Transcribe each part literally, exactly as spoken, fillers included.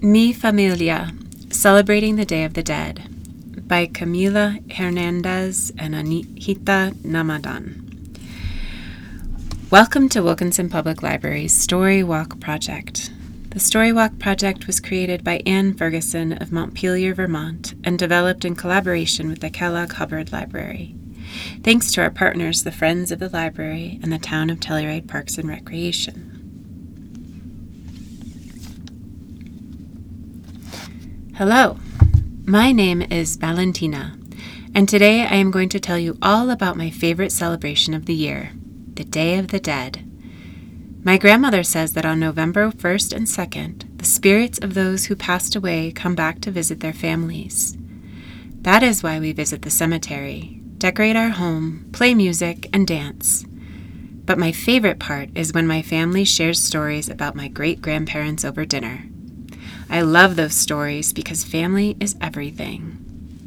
Mi Familia, Celebrating the Day of the Dead, by Camila Hernandez and Anahita Namadan. Welcome to Wilkinson Public Library's Story Walk Project. The Story Walk Project was created by Anne Ferguson of Montpelier, Vermont, and developed in collaboration with the Kellogg Hubbard Library. Thanks to our partners, the Friends of the Library and the Town of Telluride Parks and Recreation. Hello, my name is Valentina, and today I am going to tell you all about my favorite celebration of the year, the Day of the Dead. My grandmother says that on November first and second, the spirits of those who passed away come back to visit their families. That is why we visit the cemetery, decorate our home, play music, and dance. But my favorite part is when my family shares stories about my great-grandparents over dinner. I love those stories because family is everything.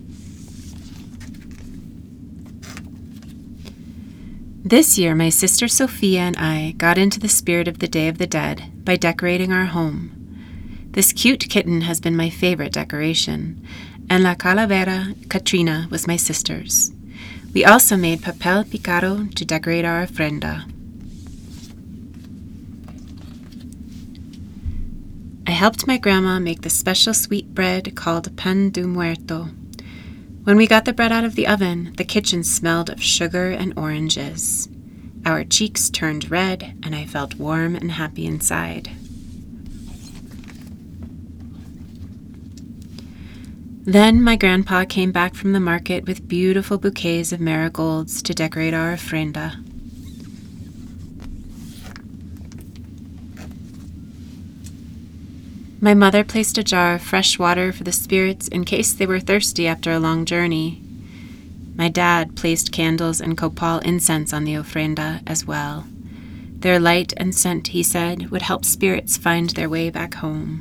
This year, my sister Sophia and I got into the spirit of the Day of the Dead by decorating our home. This cute kitten has been my favorite decoration, and La Calavera Katrina was my sister's. We also made papel picado to decorate our ofrenda. I helped my grandma make the special sweet bread called pan de muerto. When we got the bread out of the oven, the kitchen smelled of sugar and oranges. Our cheeks turned red, and I felt warm and happy inside. Then my grandpa came back from the market with beautiful bouquets of marigolds to decorate our ofrenda. My mother placed a jar of fresh water for the spirits in case they were thirsty after a long journey. My dad placed candles and copal incense on the ofrenda as well. Their light and scent, he said, would help spirits find their way back home.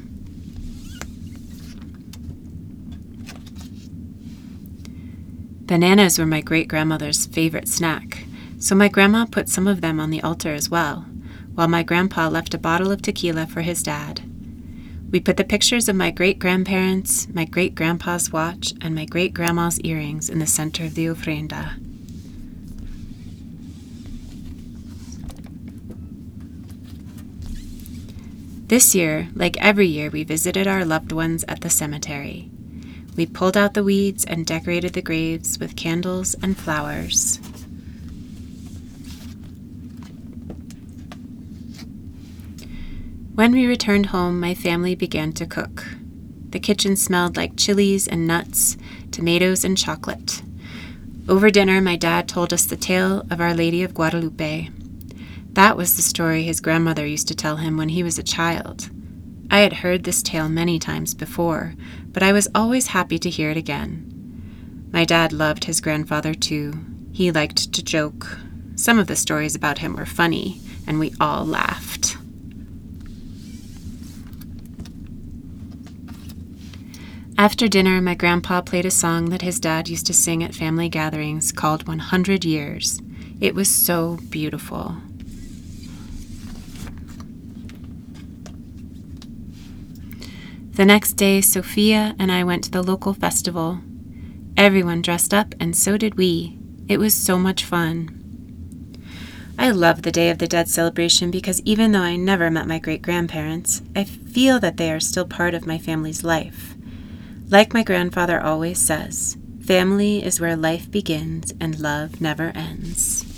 Bananas were my great-grandmother's favorite snack, so my grandma put some of them on the altar as well, while my grandpa left a bottle of tequila for his dad. We put the pictures of my great-grandparents, my great-grandpa's watch, and my great-grandma's earrings in the center of the ofrenda. This year, like every year, we visited our loved ones at the cemetery. We pulled out the weeds and decorated the graves with candles and flowers. When we returned home, my family began to cook. The kitchen smelled like chilies and nuts, tomatoes and chocolate. Over dinner, my dad told us the tale of Our Lady of Guadalupe. That was the story his grandmother used to tell him when he was a child. I had heard this tale many times before, but I was always happy to hear it again. My dad loved his grandfather too. He liked to joke. Some of the stories about him were funny, and we all laughed. After dinner, my grandpa played a song that his dad used to sing at family gatherings called one hundred years. It was so beautiful. The next day, Sophia and I went to the local festival. Everyone dressed up, and so did we. It was so much fun. I love the Day of the Dead celebration because even though I never met my great-grandparents, I feel that they are still part of my family's life. Like my grandfather always says, family is where life begins and love never ends.